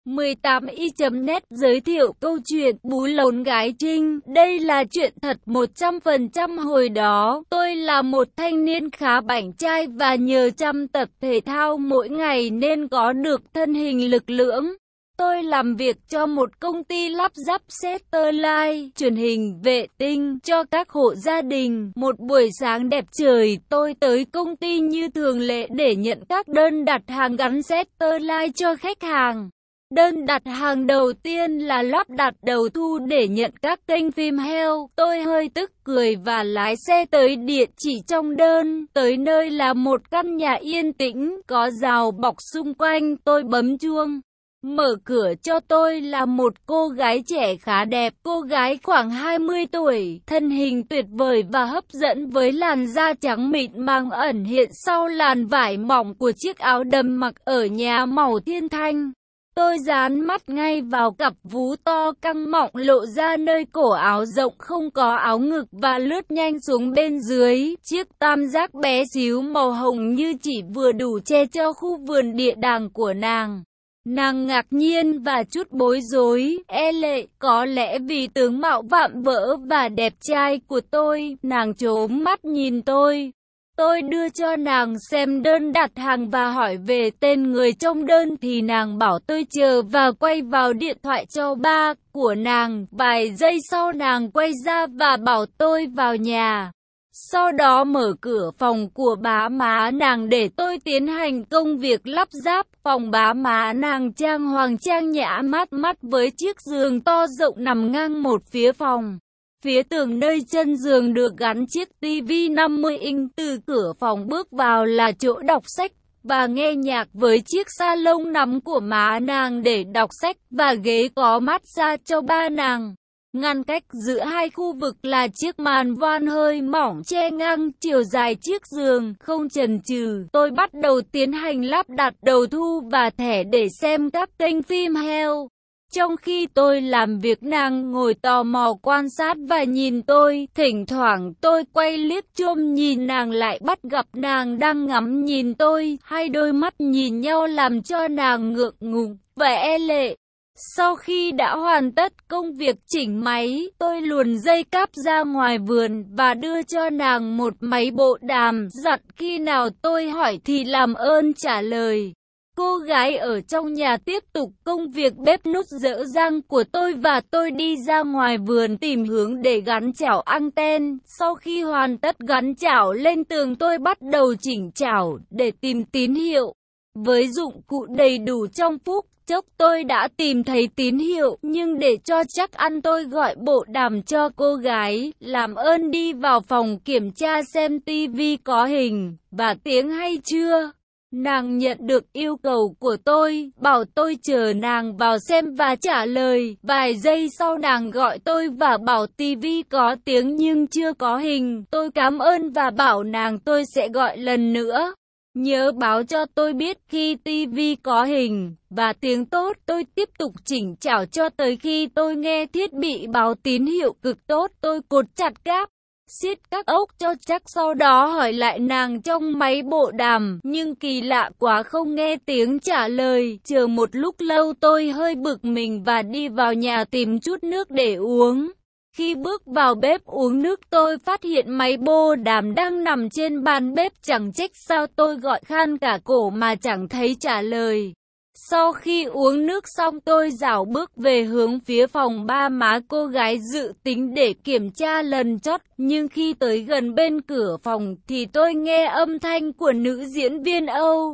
18i.net giới thiệu câu chuyện Bú lốn gái Trinh. Đây là chuyện thật 100%. Hồi đó, tôi là một thanh niên khá bảnh trai và nhờ chăm tập thể thao mỗi ngày nên có được thân hình lực lưỡng. Tôi làm việc cho một công ty lắp ráp satellite, truyền hình vệ tinh cho các hộ gia đình. Một buổi sáng đẹp trời, tôi tới công ty như thường lệ để nhận các đơn đặt hàng gắn satellite cho khách hàng. Đơn đặt hàng đầu tiên là lắp đặt đầu thu để nhận các kênh phim heo. Tôi hơi tức cười và lái xe tới địa chỉ trong đơn. Tới nơi là một căn nhà yên tĩnh, có rào bọc xung quanh. Tôi bấm chuông. Mở cửa cho tôi là một cô gái trẻ khá đẹp. Cô gái khoảng 20 tuổi, thân hình tuyệt vời và hấp dẫn với làn da trắng mịn màng ẩn hiện sau làn vải mỏng của chiếc áo đầm mặc ở nhà màu thiên thanh. Tôi dán mắt ngay vào cặp vú to căng mọng lộ ra nơi cổ áo rộng không có áo ngực và lướt nhanh xuống bên dưới. Chiếc tam giác bé xíu màu hồng như chỉ vừa đủ che cho khu vườn địa đàng của nàng. Nàng ngạc nhiên và chút bối rối, e lệ, có lẽ vì tướng mạo vạm vỡ và đẹp trai của tôi. Nàng trố mắt nhìn tôi. Tôi đưa cho nàng xem đơn đặt hàng và hỏi về tên người trong đơn thì nàng bảo tôi chờ và quay vào điện thoại cho ba của nàng. Vài giây sau nàng quay ra và bảo tôi vào nhà. Sau đó mở cửa phòng của bá má nàng để tôi tiến hành công việc lắp ráp. Phòng bá má nàng trang hoàng trang nhã mát mắt với chiếc giường to rộng nằm ngang một phía phòng. Phía tường nơi chân giường được gắn chiếc tivi 50 inch. Từ cửa phòng bước vào là chỗ đọc sách và nghe nhạc với chiếc salon nằm của má nàng để đọc sách và ghế có massage cho ba nàng. Ngăn cách giữa hai khu vực là chiếc màn voan hơi mỏng che ngang chiều dài chiếc giường. Không chần chừ, tôi bắt đầu tiến hành lắp đặt đầu thu và thẻ để xem các kênh phim heo. Trong khi tôi làm việc nàng ngồi tò mò quan sát và nhìn tôi. Thỉnh thoảng tôi quay liếc chôm nhìn nàng lại bắt gặp nàng đang ngắm nhìn tôi. Hai đôi mắt nhìn nhau làm cho nàng ngượng ngùng và e lệ. Sau khi đã hoàn tất công việc chỉnh máy, tôi luồn dây cáp ra ngoài vườn và đưa cho nàng một máy bộ đàm, dặn khi nào tôi hỏi thì làm ơn trả lời. Cô gái ở trong nhà tiếp tục công việc bếp núc dở dang của tôi và tôi đi ra ngoài vườn tìm hướng để gắn chảo anten. Sau khi hoàn tất gắn chảo lên tường tôi bắt đầu chỉnh chảo để tìm tín hiệu. Với dụng cụ đầy đủ trong phút chốc tôi đã tìm thấy tín hiệu, nhưng để cho chắc ăn tôi gọi bộ đàm cho cô gái, làm ơn đi vào phòng kiểm tra xem tivi có hình và tiếng hay chưa. Nàng nhận được yêu cầu của tôi, bảo tôi chờ nàng vào xem và trả lời. Vài giây sau nàng gọi tôi và bảo tivi có tiếng nhưng chưa có hình. Tôi cảm ơn và bảo nàng tôi sẽ gọi lần nữa. Nhớ báo cho tôi biết khi tivi có hình và tiếng tốt. Tôi tiếp tục chỉnh chảo cho tới khi tôi nghe thiết bị báo tín hiệu cực tốt. Tôi cột chặt cáp, siết các ốc cho chắc, sau đó hỏi lại nàng trong máy bộ đàm, nhưng kỳ lạ quá không nghe tiếng trả lời. Chờ một lúc lâu tôi hơi bực mình và đi vào nhà tìm chút nước để uống. Khi bước vào bếp uống nước tôi phát hiện máy bộ đàm đang nằm trên bàn bếp, chẳng trách sao tôi gọi khan cả cổ mà chẳng thấy trả lời. Sau khi uống nước xong tôi rảo bước về hướng phía phòng ba má cô gái dự tính để kiểm tra lần chót, nhưng khi tới gần bên cửa phòng thì tôi nghe âm thanh của nữ diễn viên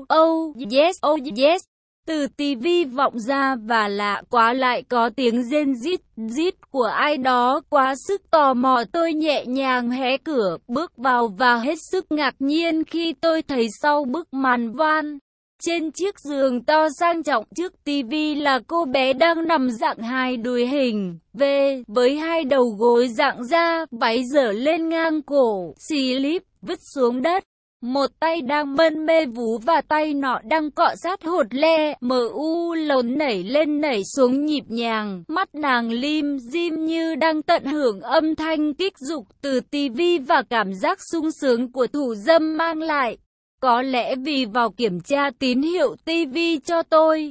oh yes từ tivi vọng ra và lạ quá lại có tiếng rên rít của ai đó. Quá sức tò mò tôi nhẹ nhàng hé cửa bước vào và hết sức ngạc nhiên khi tôi thấy sau bức màn voan trên chiếc giường to sang trọng trước tivi là cô bé đang nằm dạng hai đuôi hình V với hai đầu gối dạng ra, váy dở lên ngang cổ, slip vứt xuống đất. Một tay đang mân mê vú và tay nọ đang cọ sát hột le, lốn nảy lên nảy xuống nhịp nhàng. Mắt nàng lim dim như đang tận hưởng âm thanh kích dục từ tivi và cảm giác sung sướng của thủ dâm mang lại. Có lẽ vì vào kiểm tra tín hiệu tivi cho tôi,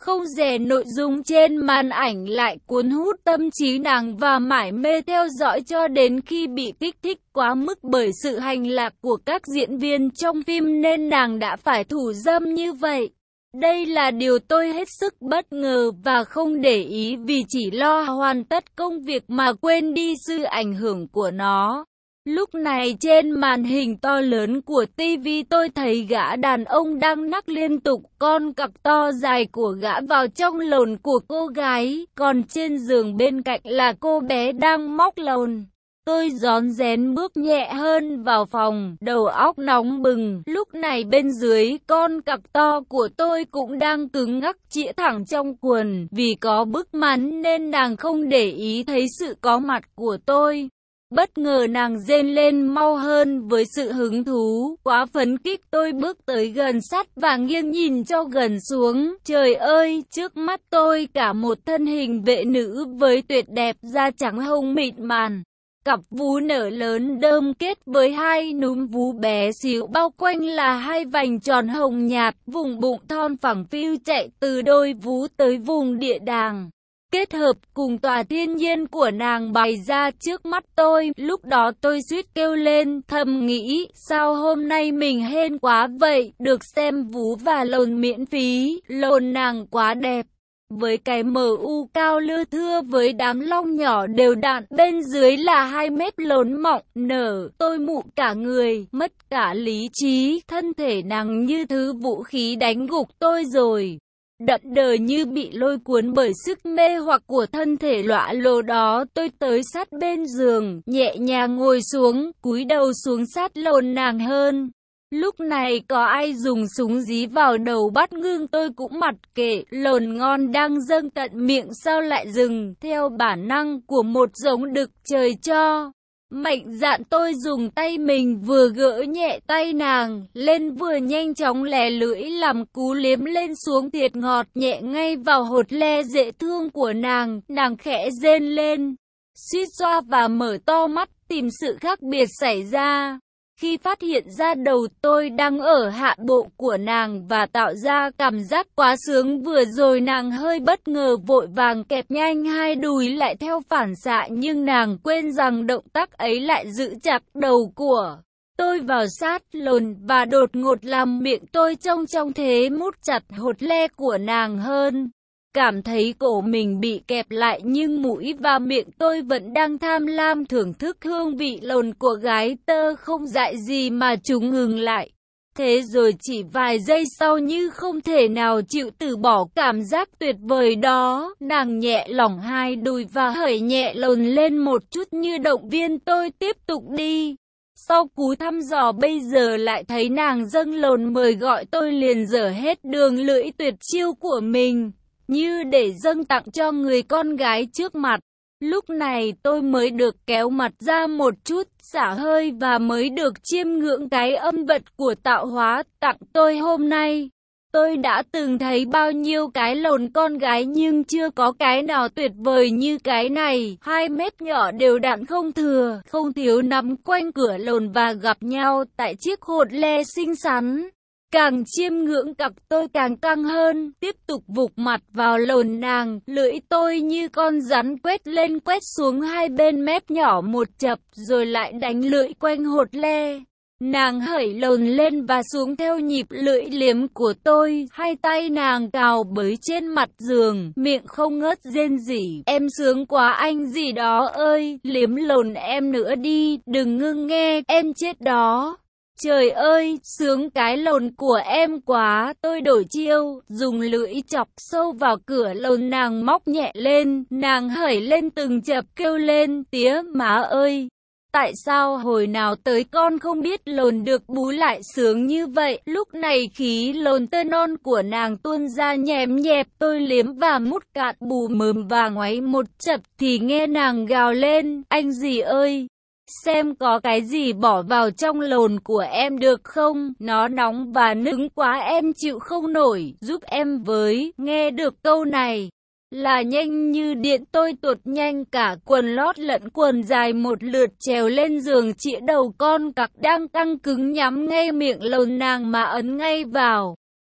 Không dè nội dung trên màn ảnh lại cuốn hút tâm trí nàng và mải mê theo dõi cho đến khi bị kích thích quá mức bởi sự hành lạc của các diễn viên trong phim nên nàng đã phải thủ dâm như vậy. Đây là điều tôi hết sức bất ngờ và không để ý vì chỉ lo hoàn tất công việc mà quên đi sự ảnh hưởng của nó. Lúc này trên màn hình to lớn của TV tôi thấy gã đàn ông đang nắc liên tục con cặc to dài của gã vào trong lồn của cô gái, còn trên giường bên cạnh là cô bé đang móc lồn. Tôi rón rén bước nhẹ hơn vào phòng, đầu óc nóng bừng. Lúc này bên dưới, con cặc to của tôi cũng đang cứng ngắc chĩa thẳng trong quần. Vì có bức màn nên nàng không để ý thấy sự có mặt của tôi. Bất ngờ nàng rên lên mau hơn với sự hứng thú, quá phấn khích tôi bước tới gần sát và nghiêng nhìn cho gần xuống. Trời ơi, trước mắt tôi cả một thân hình vệ nữ với tuyệt đẹp da trắng hồng mịn màng. Cặp vú nở lớn đơm kết với hai núm vú bé xíu bao quanh là hai vành tròn hồng nhạt, vùng bụng thon phẳng phiu chạy từ đôi vú tới vùng địa đàng. Kết hợp cùng tòa thiên nhiên của nàng bày ra trước mắt tôi, lúc đó tôi suýt kêu lên, thầm nghĩ, sao hôm nay mình hên quá vậy, được xem vú và lồn miễn phí, lồn nàng quá đẹp. Với cái MU cao lưa thưa với đám long nhỏ đều đặn, bên dưới là 2 mét lồn mọng, nở, tôi mụ cả người, mất cả lý trí, thân thể nàng như thứ vũ khí đánh gục tôi rồi. Đận đờ như bị lôi cuốn bởi sức mê hoặc của thân thể lọa lồ đó, tôi tới sát bên giường, nhẹ nhàng ngồi xuống, cúi đầu xuống sát lồn nàng hơn. Lúc này có ai dùng súng dí vào đầu bắt ngưng tôi cũng mặc kệ, lồn ngon đang dâng tận miệng sao lại dừng, theo bản năng của một giống đực trời cho. Mạnh dạn tôi dùng tay mình vừa gỡ nhẹ tay nàng lên vừa nhanh chóng lè lưỡi làm cú liếm lên xuống thiệt ngọt nhẹ ngay vào hột le dễ thương của nàng. Nàng khẽ rên lên, suýt xoa và mở to mắt tìm sự khác biệt xảy ra. Khi phát hiện ra đầu tôi đang ở hạ bộ của nàng và tạo ra cảm giác quá sướng vừa rồi, nàng hơi bất ngờ vội vàng kẹp nhanh hai đùi lại theo phản xạ, nhưng nàng quên rằng động tác ấy lại giữ chặt đầu của tôi vào sát lồn và đột ngột làm miệng tôi trong thế mút chặt hột le của nàng hơn. Cảm thấy cổ mình bị kẹp lại nhưng mũi và miệng tôi vẫn đang tham lam thưởng thức hương vị lồn của gái tơ không dại gì mà chúng ngừng lại. Thế rồi chỉ vài giây sau như không thể nào chịu từ bỏ cảm giác tuyệt vời đó, nàng nhẹ lỏng hai đùi và hởi nhẹ lồn lên một chút như động viên tôi tiếp tục đi. Sau cú thăm dò bây giờ lại thấy nàng dâng lồn mời gọi, tôi liền dở hết đường lưỡi tuyệt chiêu của mình, như để dâng tặng cho người con gái trước mặt. Lúc này tôi mới được kéo mặt ra một chút, xả hơi và mới được chiêm ngưỡng cái âm vật của tạo hóa tặng tôi hôm nay. Tôi đã từng thấy bao nhiêu cái lồn con gái nhưng chưa có cái nào tuyệt vời như cái này. 2 mét nhỏ đều đặn không thừa, không thiếu nắm quanh cửa lồn và gặp nhau tại chiếc hột le xinh xắn. Càng chiêm ngưỡng cặc tôi càng căng hơn, tiếp tục vụt mặt vào lồn nàng, lưỡi tôi như con rắn quét lên quét xuống hai bên mép nhỏ một chập rồi lại đánh lưỡi quanh hột le. Nàng hởi lồn lên và xuống theo nhịp lưỡi liếm của tôi, hai tay nàng cào bới trên mặt giường, miệng không ngớt rên rỉ, em sướng quá anh gì đó ơi, liếm lồn em nữa đi, đừng ngưng nghe, em chết đó. Trời ơi, sướng cái lồn của em quá, tôi đổi chiêu, dùng lưỡi chọc sâu vào cửa lồn nàng móc nhẹ lên, nàng hởi lên từng chập kêu lên, tía má ơi. Tại sao hồi nào tới con không biết lồn được bú lại sướng như vậy? Lúc này khí lồn tơ non của nàng tuôn ra nhèm nhẹp, tôi liếm và mút cạn bù mồm và ngoáy một chập thì nghe nàng gào lên, anh gì ơi, xem có cái gì bỏ vào trong lồn của em được không? Nó nóng và nứng quá em chịu không nổi, giúp em với. Nghe được câu này là nhanh như điện, tôi tuột nhanh cả quần lót lẫn quần dài một lượt trèo lên giường, chĩa đầu con cặc đang căng cứng nhắm ngay miệng lồn nàng mà ấn ngay vào.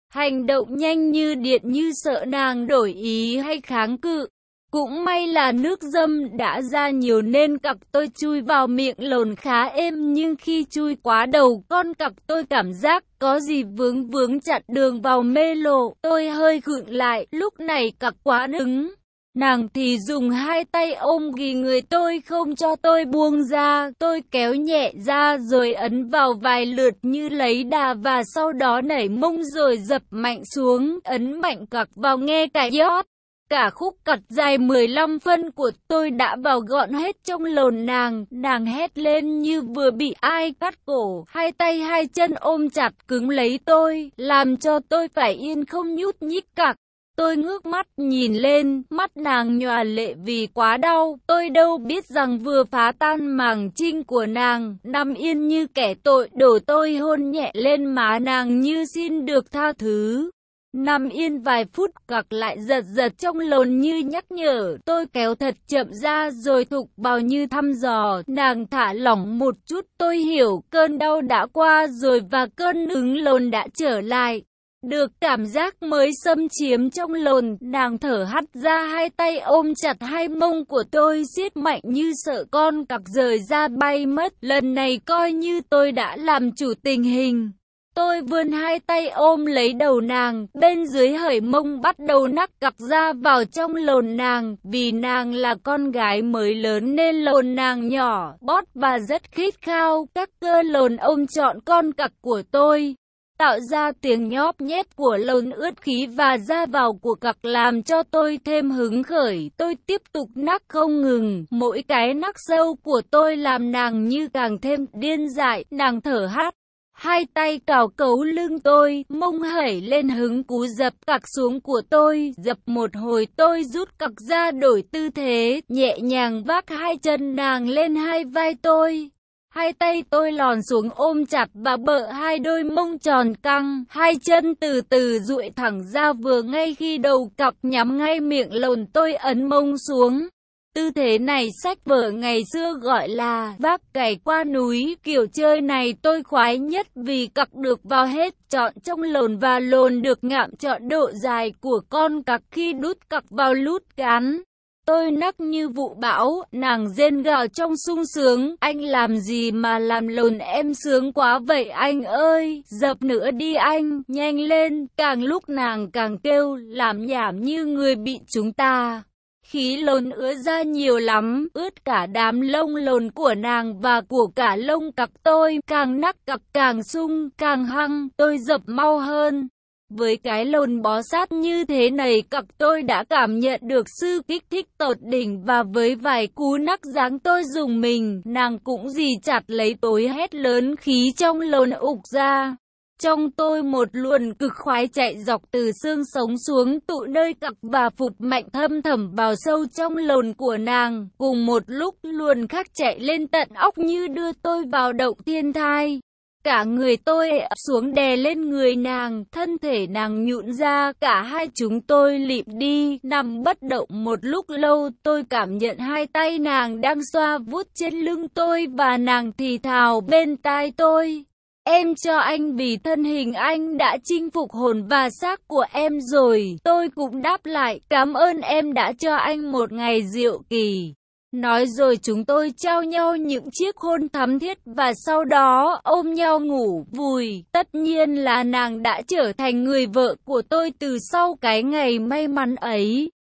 Hành động nhanh như điện như sợ nàng đổi ý hay kháng cự. Cũng may là nước dâm đã ra nhiều nên cặc tôi chui vào miệng lồn khá êm, nhưng khi chui quá đầu con cặc tôi cảm giác có gì vướng vướng chặn đường vào mê lộ. Tôi hơi khựng lại, lúc này cặc quá đứng. Nàng thì dùng hai tay ôm ghì người tôi không cho tôi buông ra. Tôi kéo nhẹ ra rồi ấn vào vài lượt như lấy đà và sau đó nảy mông rồi dập mạnh xuống, ấn mạnh cặc vào nghe cái giót. Cả khúc cặt dài 15 phân của tôi đã vào gọn hết trong lồn nàng. Nàng hét lên như vừa bị ai cắt cổ. Hai tay hai chân ôm chặt cứng lấy tôi, làm cho tôi phải yên không nhúc nhích cặc. Tôi ngước mắt nhìn lên, mắt nàng nhòa lệ vì quá đau. Tôi đâu biết rằng vừa phá tan màng trinh của nàng, nằm yên như kẻ tội, đổ tôi hôn nhẹ lên má nàng như xin được tha thứ. Nằm yên vài phút cặc lại giật giật trong lồn như nhắc nhở. Tôi kéo thật chậm ra rồi thục vào như thăm dò. Nàng thả lỏng một chút, tôi hiểu cơn đau đã qua rồi và cơn hứng lồn đã trở lại. Được cảm giác mới xâm chiếm trong lồn, nàng thở hắt ra, hai tay ôm chặt hai mông của tôi siết mạnh như sợ con cặc rời ra bay mất. Lần này coi như tôi đã làm chủ tình hình. Tôi vươn hai tay ôm lấy đầu nàng, bên dưới hởi mông bắt đầu nắc cặc ra vào trong lồn nàng. Vì nàng là con gái mới lớn nên lồn nàng nhỏ, bót và rất khít khao. Các cơ lồn ôm trọn con cặc của tôi, tạo ra tiếng nhóp nhét của lồn ướt khí và ra vào của cặc làm cho tôi thêm hứng khởi. Tôi tiếp tục nắc không ngừng, mỗi cái nắc sâu của tôi làm nàng như càng thêm điên dại. Nàng thở hắt, hai tay cào cấu lưng tôi, mông hẩy lên hứng cú dập cặc xuống của tôi. Dập một hồi tôi rút cặc ra đổi tư thế, nhẹ nhàng vác hai chân nàng lên hai vai tôi. Hai tay tôi lòn xuống ôm chặt và bợ hai đôi mông tròn căng, hai chân từ từ duỗi thẳng ra vừa ngay khi đầu cặp nhắm ngay miệng lồn tôi ấn mông xuống. Tư thế này sách vở ngày xưa gọi là vác cày qua núi. Kiểu chơi này tôi khoái nhất vì cặc được vào hết trọn trong lồn và lồn được ngạm trọn độ dài của con cặc khi đút cặc vào lút cán. Tôi nắc như vụ bão, nàng rên gào trong sung sướng. Anh làm gì mà làm lồn em sướng quá vậy anh ơi, dập nữa đi anh, nhanh lên. Càng lúc nàng càng kêu, làm nhảm như người bị chúng ta. Khí lồn ứa ra nhiều lắm, ướt cả đám lông lồn của nàng và của cả lông cặc tôi. Càng nắc cặc càng sung, càng hăng, tôi dập mau hơn. Với cái lồn bó sát như thế này cặc tôi đã cảm nhận được sự kích thích tột đỉnh và với vài cú nắc giáng tôi dùng mình, nàng cũng dì chặt lấy tôi hét lớn khí trong lồn ục ra. Trong tôi một luồng cực khoái chạy dọc từ xương sống xuống tụ nơi cặc và phụt mạnh thâm thẳm vào sâu trong lồn của nàng. Cùng một lúc luồng khác chạy lên tận óc như đưa tôi vào động thiên thai. Cả người tôi ập xuống đè lên người nàng, thân thể nàng nhũn ra, cả hai chúng tôi lịm đi, nằm bất động một lúc lâu. Tôi cảm nhận hai tay nàng đang xoa vuốt trên lưng tôi và nàng thì thào bên tai tôi. Em cho anh vì thân hình anh đã chinh phục hồn và xác của em rồi. Tôi cũng đáp lại, cảm ơn em đã cho anh một ngày diệu kỳ. Nói rồi chúng tôi trao nhau những chiếc hôn thắm thiết và sau đó ôm nhau ngủ vùi. Tất nhiên là nàng đã trở thành người vợ của tôi từ sau cái ngày may mắn ấy.